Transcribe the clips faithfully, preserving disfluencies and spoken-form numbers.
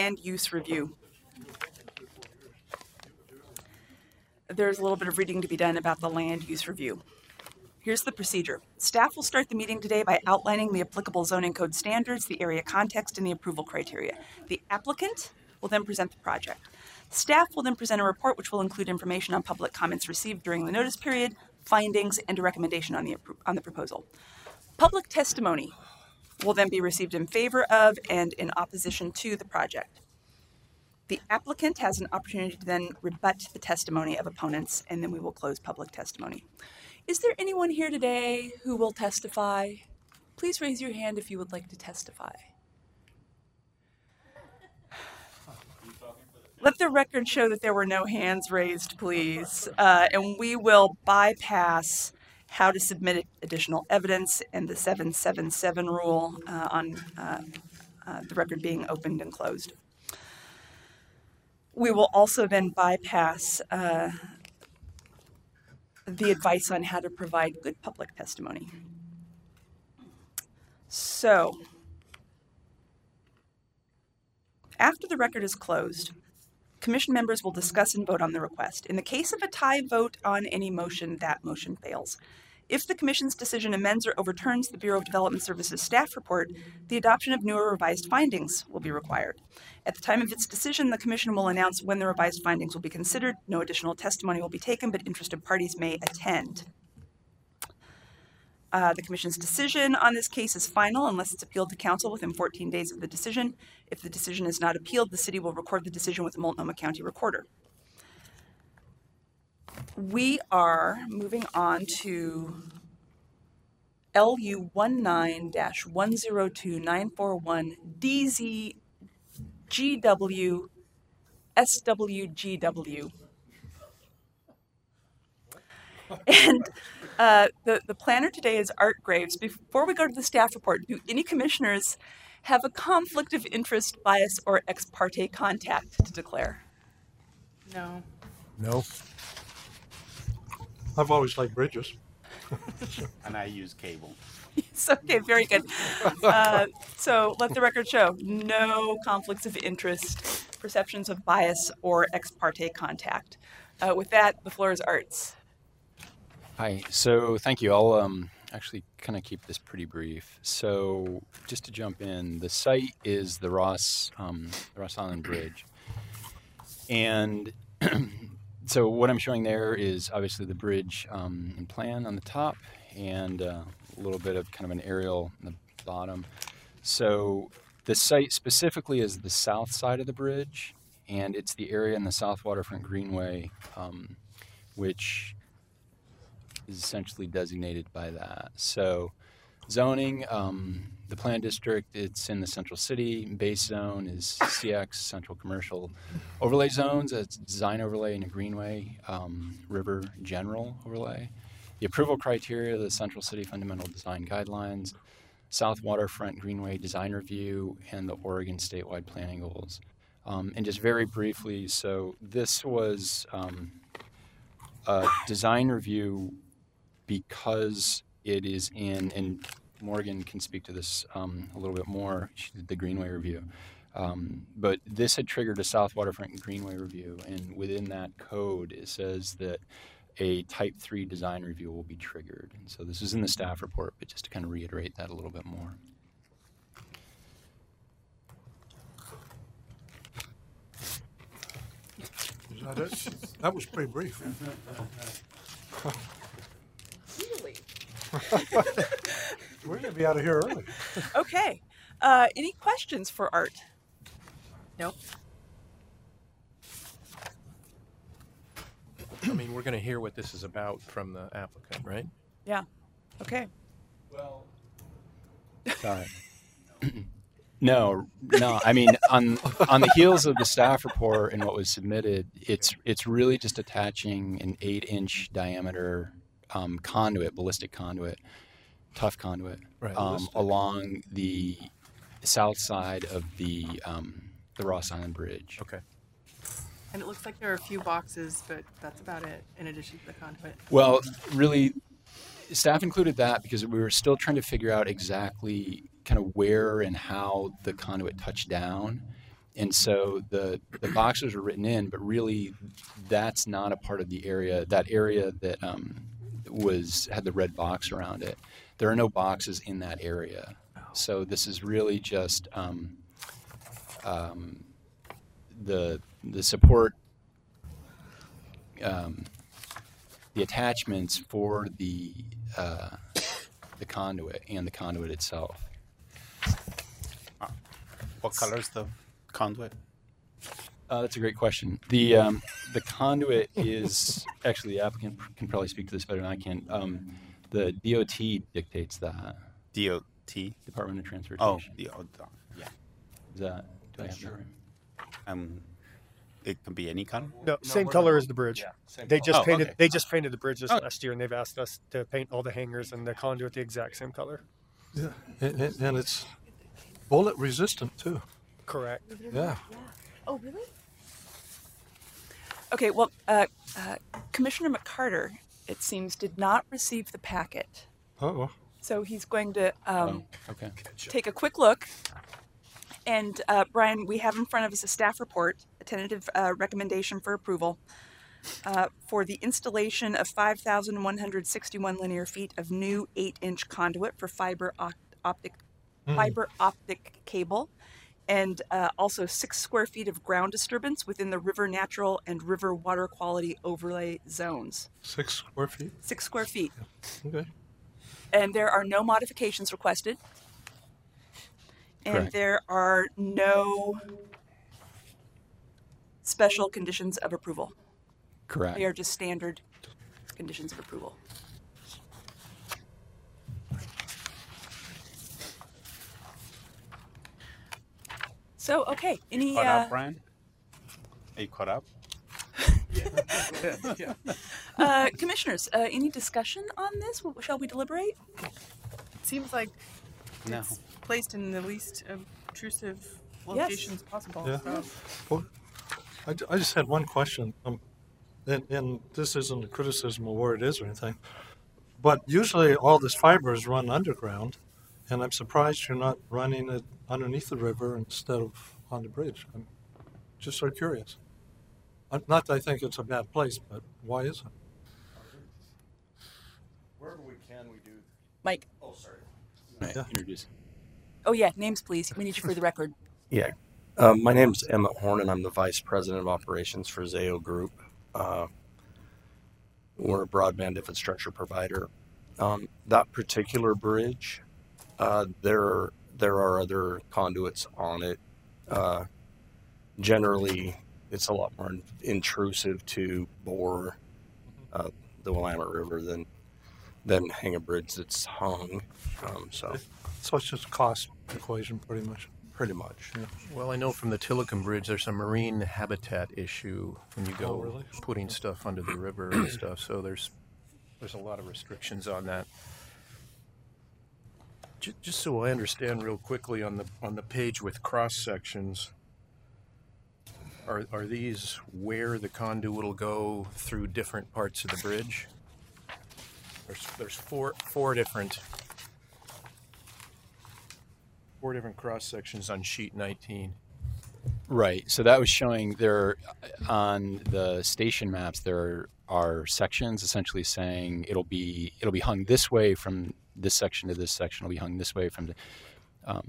land use review. There's a little bit of reading to be done about the land use review. Here's the procedure. Staff will start the meeting today by outlining the applicable zoning code standards, the area context, and the approval criteria. The applicant will then present the project. Staff will then present a report which will include information on public comments received during the notice period, findings, and a recommendation on the, on the proposal. Public testimony will then be received in favor of and in opposition to the project. The applicant has an opportunity to then rebut the testimony of opponents, and then we will close public testimony. Is there anyone here today who will testify? Please raise your hand if you would like to testify. Let the record show that there were no hands raised, please. Uh, and we will bypass how to submit additional evidence and the seven seven seven rule uh, on uh, uh, the record being opened and closed. We will also then bypass uh, the advice on how to provide good public testimony. So, after the record is closed, Commission members will discuss and vote on the request. In the case of a tie vote on any motion, that motion fails. If the Commission's decision amends or overturns the Bureau of Development Services staff report, the adoption of new or revised findings will be required. At the time of its decision, the Commission will announce when the revised findings will be considered. No additional testimony will be taken, but interested parties may attend. Uh, the Commission's decision on this case is final unless it's appealed to Council within fourteen days of the decision. If the decision is not appealed, the City will record the decision with the Multnomah County Recorder. We are moving on to L U nineteen dash one zero two nine four one D Z G W S W G W. And uh, the, the planner today is Art Graves. Before we go to the staff report, do any commissioners have a conflict of interest, bias, or ex parte contact to declare? No. No. I've always liked bridges. And I use cable. Yes, okay, very good. Uh, so let the record show no conflicts of interest, perceptions of bias, or ex parte contact. Uh, with that, the floor is Art's. Hi, so thank you. I'll um, actually kind of keep this pretty brief. So just to jump in, the site is the Ross, um, the Ross Island Bridge. And so what I'm showing there is obviously the bridge um, in plan on the top and uh, a little bit of kind of an aerial on the bottom. So the site specifically is the south side of the bridge, and it's the area in the South Waterfront Greenway, um, which is essentially designated by that. So zoning, um, the plan district, it's in the central city. Base zone is C X, central commercial. Overlay zones, it's design overlay and a greenway, um, river general overlay. The approval criteria, the central city fundamental design guidelines, South Waterfront Greenway design review, and the Oregon statewide planning goals. Um, and just very briefly, so this was um, a design review because it is in, and Morgan can speak to this um, a little bit more, she did the Greenway review, um, but this had triggered a South Waterfront Greenway review, and within that code it says that a type three design review will be triggered. And so this is in the staff report, but just to kind of reiterate that a little bit more. Is that it? That was pretty brief. Really? We're going to be out of here early. Okay. Uh, any questions for Art? Nope. I mean, we're going to hear what this is about from the applicant, right? Yeah. Okay. Well, sorry. No, no. I mean, on on the heels of the staff report and what was submitted, it's it's really just attaching an eight-inch diameter um, conduit, ballistic conduit, tough conduit, Right. um, along the south side of the um, the Ross Island Bridge. Okay. And it looks like there are a few boxes, but that's about it, in addition to the conduit. Well, really, staff included that because we were still trying to figure out exactly kind of where and how the conduit touched down. and so the the boxes are written in, but really that's not a part of the area. That area that um, was had the red box around it. There are no boxes in that area. So this is really just um, um, the the support, um, the attachments for the uh, the conduit and the conduit itself. What color is the conduit? Uh, that's a great question. The um, the conduit is actually, the applicant can probably speak to this better than I can. Um, the D O T dictates that. D O T? Department of Oh, Transportation. the, oh, the- yeah. Is that, do I have that right? Um, it can be any color? No, same color as the bridge. They just Oh, painted. okay. They just painted the bridge this Oh. last year, and they've asked us to paint all the hangers and the conduit the exact same color. Yeah, and, and- and it's bullet resistant too. Correct. Yeah. Oh, really? Okay, well, uh, uh, Commissioner McCarter, it seems, did not receive the packet. Uh-oh. So he's going to um, Oh, okay. take a quick look. And uh, Brian, we have in front of us a staff report, a tentative uh, recommendation for approval uh, for the installation of five thousand one hundred sixty-one linear feet of new eight-inch conduit for fiber op- optic fiber optic cable, and uh, also six square feet of ground disturbance within the river natural and river water quality overlay zones. Six square feet. Six square feet. Okay. And there are no modifications requested. And Correct. there are no special conditions of approval. Correct. They are just standard conditions of approval. So, okay, any, Caught uh, up, Brian? Are you caught up? uh, commissioners, uh, any discussion on this? W- Shall we deliberate? It seems like No. it's placed in the least obtrusive Yes. locations possible. Yeah. So. Well, I, ju- I just had one question. Um, and, and this isn't a criticism of where it is or anything, but usually all this fiber is run underground, and I'm surprised you're not running it underneath the river instead of on the bridge. I'm just sort of curious. Uh, Not that I think it's a bad place, but why is it? Wherever we can, we do. Mike? Right, Yeah. Introduce. Oh, yeah, names, please. We need you for the record. Yeah. Um, my name is Emmett Horn, and I'm the Vice President of Operations for Zayo Group. Uh, we're a broadband infrastructure provider. Um, that particular bridge, uh, there, there are other conduits on it. Uh, generally, it's a lot more intrusive to bore uh, the Willamette River than than hang a bridge that's hung. Um, so, So it's just a cost equation, pretty much. pretty much. Well, I know from the Tillicum Bridge, there's a marine habitat issue when you go Oh, really? putting stuff under the river and stuff. So there's there's a lot of restrictions on that. Just, just so I understand real quickly on the on the page with cross sections, are are these where the conduit will go through different parts of the bridge? There's there's four four different four different cross sections on sheet nineteen. Right. So that was showing there on the station maps. There are sections essentially saying it'll be it'll be hung this way from this section to this section. It'll be hung this way from the. Um,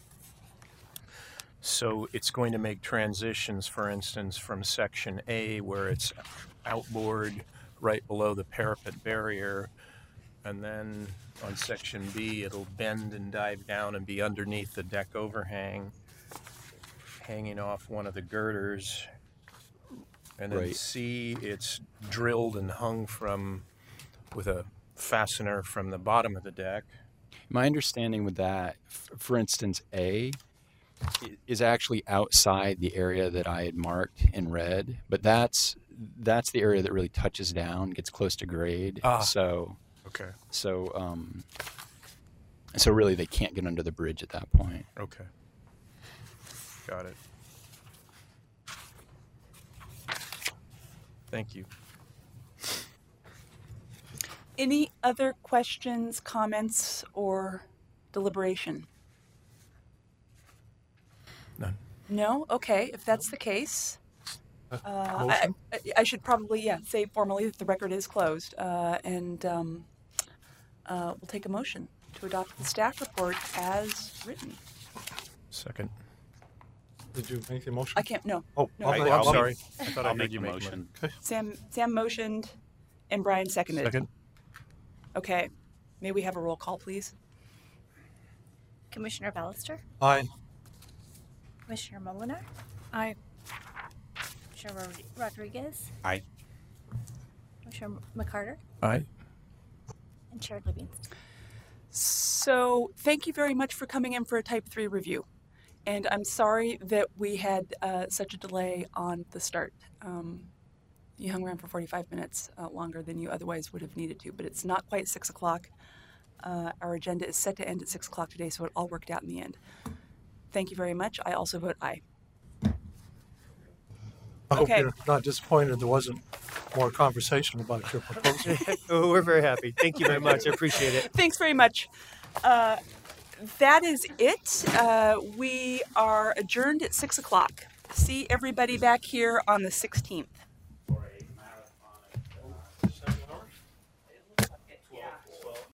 So it's going to make transitions, for instance, from section A, where it's outboard right below the parapet barrier, and then on section B, it'll bend and dive down and be underneath the deck overhang, hanging off one of the girders. And then Right. C, it's drilled and hung from with a fastener from the bottom of the deck. my understanding with that, f- for instance, A i- is actually outside the area that I had marked in red, but that's that's the area that really touches down, gets close to grade. Ah. So Okay. so um, so really they can't get under the bridge at that point. Okay. Got it. Thank you. Any other questions, comments, or deliberation? None. No? Okay, if that's the case, Uh, uh, I, motion? I, I should probably, yeah, say formally that the record is closed. Uh, and um, uh, we'll take a motion to adopt the staff report as written. Second. Did you make the motion? I can't, no. Oh, No. I'll I, make- am I'll- sorry. I thought I I'll heard make you the make motion. Sam, Sam motioned and Brian seconded. Second. Okay. May we have a roll call, please? Commissioner Ballister, Aye. Commissioner Molinar. Aye. Commissioner Rod- Rodriguez, Aye. Commissioner McCarter, Aye. and Chair Livingston. So, thank you very much for coming in for a Type three review. And I'm sorry that we had uh, such a delay on the start. Um, you hung around for forty-five minutes uh, longer than you otherwise would have needed to, but it's not quite six o'clock. Uh, our agenda is set to end at six o'clock today, so it all worked out in the end. Thank you very much. I also vote aye. I hope Okay. you're not disappointed there wasn't more conversation about your proposal. Oh, we're very happy. Thank you very much. I appreciate it. Thanks very much. Uh, that is it. Uh, we are adjourned at six o'clock. See everybody back here on the sixteenth.